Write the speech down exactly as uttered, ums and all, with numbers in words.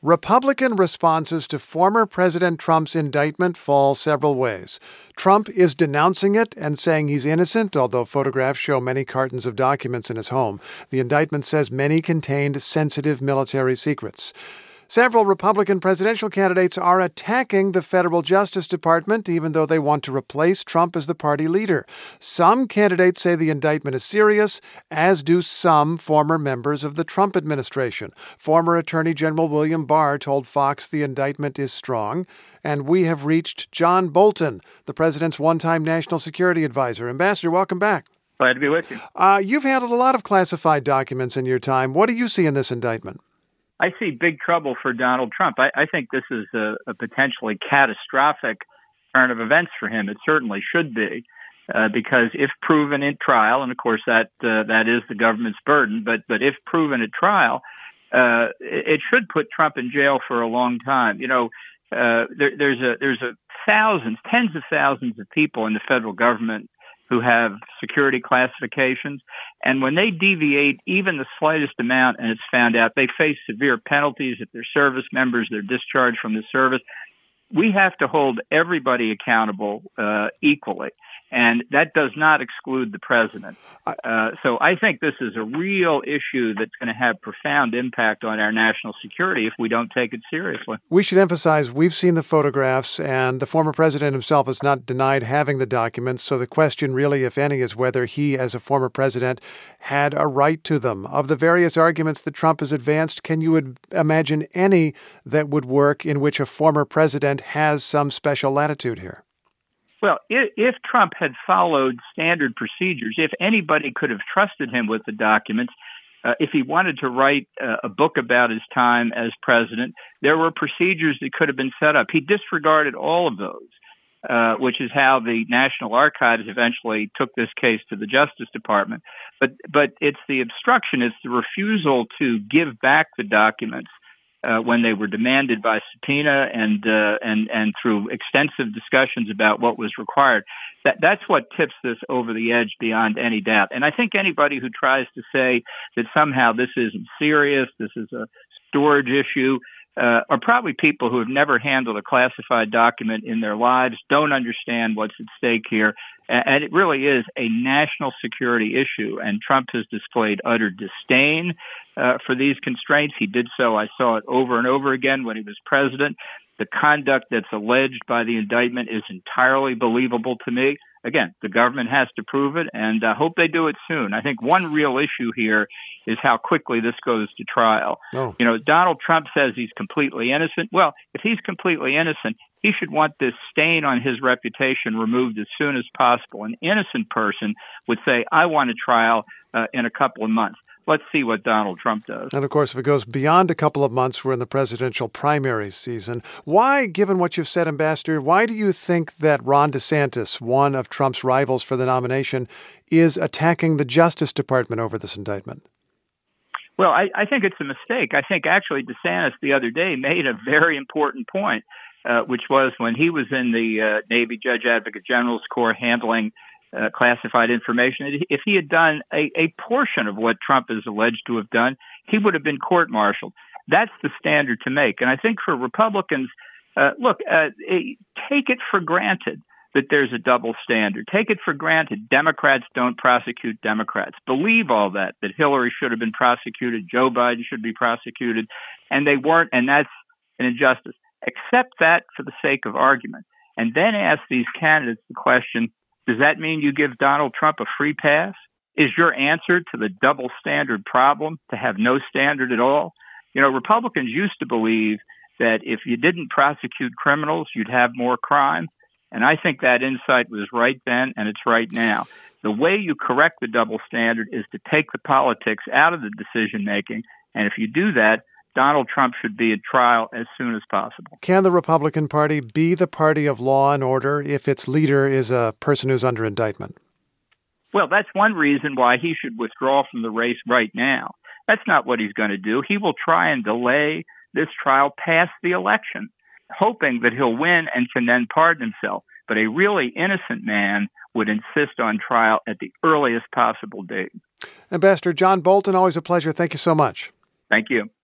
Republican responses to former President Trump's indictment fall several ways. Trump is denouncing it and saying he's innocent, although photographs show many cartons of documents in his home. The indictment says many contained sensitive military secrets. Several Republican presidential candidates are attacking the federal Justice Department, even though they want to replace Trump as the party leader. Some candidates say the indictment is serious, as do some former members of the Trump administration. Former Attorney General William Barr told Fox the indictment is strong. And we have reached John Bolton, the president's one-time national security advisor. Ambassador, welcome back. Glad to be with you. Uh, you've handled a lot of classified documents in your time. What do you see in this indictment? I see big trouble for Donald Trump. I, I think this is a, a potentially catastrophic turn of events for him. It certainly should be, uh, because if proven in trial, and of course that uh, that is the government's burden, but but if proven at trial, uh, it, it should put Trump in jail for a long time. You know, uh, there, there's a there's a thousands, tens of thousands of people in the federal government who have security classifications. And when they deviate even the slightest amount and it's found out, they face severe penalties. If they're service members, they're discharged from the service. We have to hold everybody accountable uh, equally. And that does not exclude the president. Uh, so I think this is a real issue that's going to have profound impact on our national security if we don't take it seriously. We should emphasize we've seen the photographs, and the former president himself has not denied having the documents. So the question really, if any, is whether he, as a former president, had a right to them. Of the various arguments that Trump has advanced, can you ad- imagine any that would work in which a former president has some special latitude here? Well, if, if Trump had followed standard procedures, if anybody could have trusted him with the documents, uh, if he wanted to write uh, a book about his time as president, there were procedures that could have been set up. He disregarded all of those, uh, which is how the National Archives eventually took this case to the Justice Department. But but it's the obstruction, it's the refusal to give back the documents Uh, when they were demanded by subpoena and uh, and and through extensive discussions about what was required. That that's what tips this over the edge beyond any doubt. And I think anybody who tries to say that somehow this isn't serious, this is a storage issue, uh, are probably people who have never handled a classified document in their lives, don't understand what's at stake here. And it really is a national security issue. And Trump has displayed utter disdain uh, for these constraints. He did so. I saw it over and over again when he was president. The conduct that's alleged by the indictment is entirely believable to me. Again, the government has to prove it, and I hope they do it soon. I think one real issue here is how quickly this goes to trial. Oh. You know, Donald Trump says he's completely innocent. Well, if he's completely innocent, he should want this stain on his reputation removed as soon as possible. An innocent person would say, I want a trial uh, in a couple of months. Let's see what Donald Trump does. And, of course, if it goes beyond a couple of months, we're in the presidential primary season. Why, given what you've said, Ambassador, why do you think that Ron DeSantis, one of Trump's rivals for the nomination, is attacking the Justice Department over this indictment? Well, I, I think it's a mistake. I think actually DeSantis the other day made a very important point, uh, which was when he was in the uh, Navy Judge Advocate General's Corps handling Uh, classified information. If he had done a, a portion of what Trump is alleged to have done, he would have been court-martialed. That's the standard to make. And I think for Republicans, uh, look, uh, take it for granted that there's a double standard. Take it for granted Democrats don't prosecute Democrats. Believe all that, that Hillary should have been prosecuted, Joe Biden should be prosecuted, and they weren't, and that's an injustice. Accept that for the sake of argument, and then ask these candidates the question, does that mean you give Donald Trump a free pass? Is your answer to the double standard problem to have no standard at all? You know, Republicans used to believe that if you didn't prosecute criminals, you'd have more crime. And I think that insight was right then, and it's right now. The way you correct the double standard is to take the politics out of the decision-making. And if you do that, Donald Trump should be at trial as soon as possible. Can the Republican Party be the party of law and order if its leader is a person who's under indictment? Well, that's one reason why he should withdraw from the race right now. That's not what he's going to do. He will try and delay this trial past the election, hoping that he'll win and can then pardon himself. But a really innocent man would insist on trial at the earliest possible date. Ambassador John Bolton, always a pleasure. Thank you so much. Thank you.